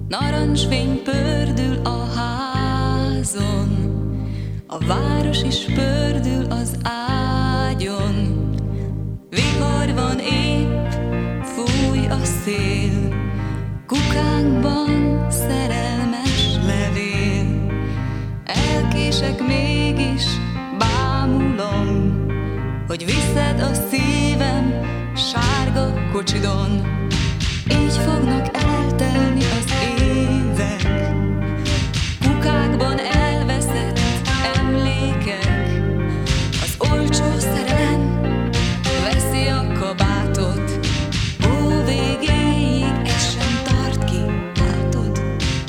Narancsfény pördül a házon, a város is pördül az ágyon. Vihar van épp, fúj a szél, kukánkban szerelmes levél. Elkések mégis, bámulom, hogy viszed a szívem sárga kocsidon. Így fognak eltelni az évek, kukákban elveszett emlékek. Az olcsó szerelem veszi a kabátot, ó, végéig ez sem tart ki, látod.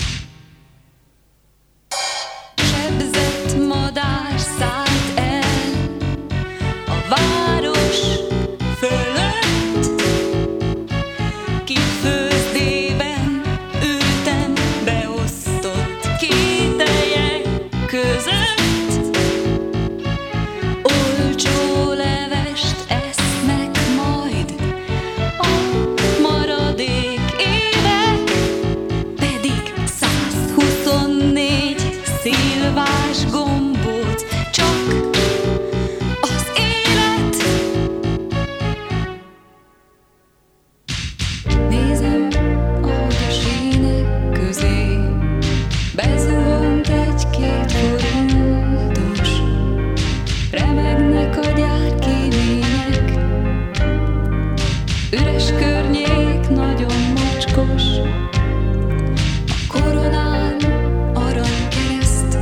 Sebzett madár szállt el a város fölött, kifőzdében ültem beosztott kételyek között. Olcsó levest esznek majd a maradék évek, pedig 124 szilvás gombóc csak az élet. Nézem, ahogy a sínek közé bezuhant egy-két forintos, remegnek a gyárkémények, üres környék nagyon mocskos, a koronán aranykereszt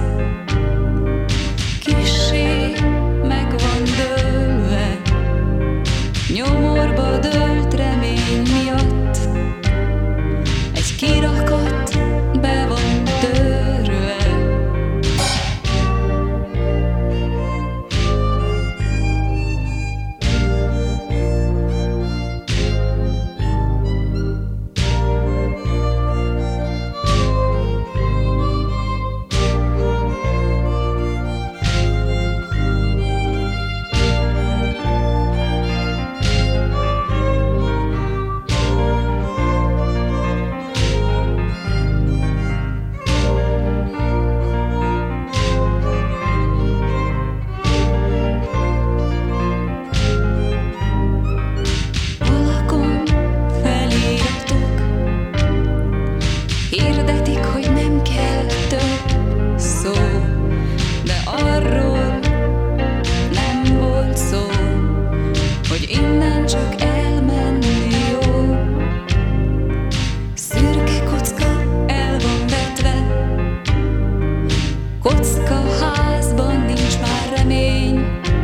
kissé meg van dőlve, nyomorba dőlt remény miatt, egy kirakat be van törve. Alakon feliratok hirdetik, hogy nem kell több szó, de arról nem volt szó, hogy innen csak elmenni jó. Szürke kocka el van vetve, kocka házban nincs már remény.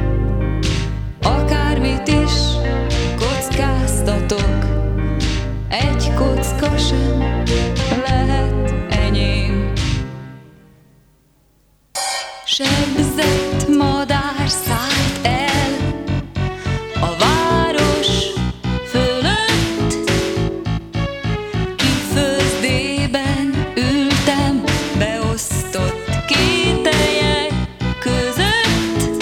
Akármit is kockáztatok, egy kocka sem lehet enyém. Sebzett madár szállt el a város fölött, kifőzdében ültem beosztott kételyek között.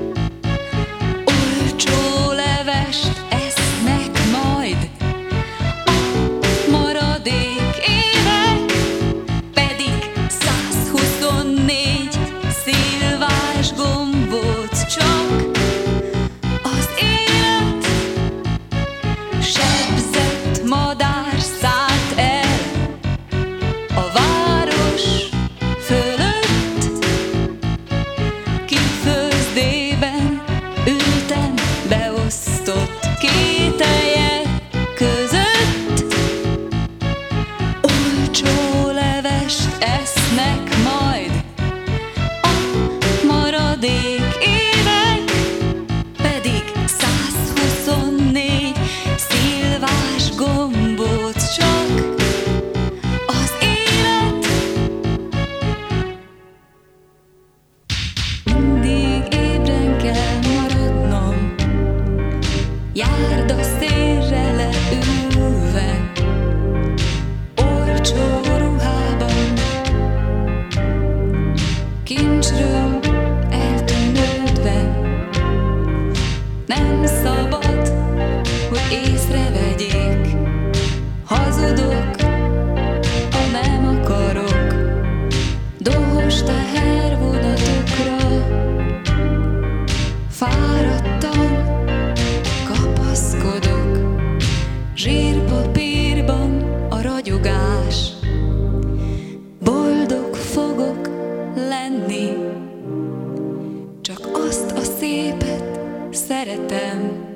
Olcsó levest esznek majd a maradék évek, pedig 124 szilvás gombóc csak az élet. Sebzett madár szállt el a város fölött, kifőzdében ültem beosztott kételyek között. Olcsó levest esznek majd a maradék évek, pedig 124 szilvás gombóc csak az élet. Mindig ébren kell maradnom, járda szélre leülve, olcsó ruhában, kincsről eltűnődve. Nem szabad, hogy észrevegyék, hazudok, a nem lenni, csak azt a szépet szeretem.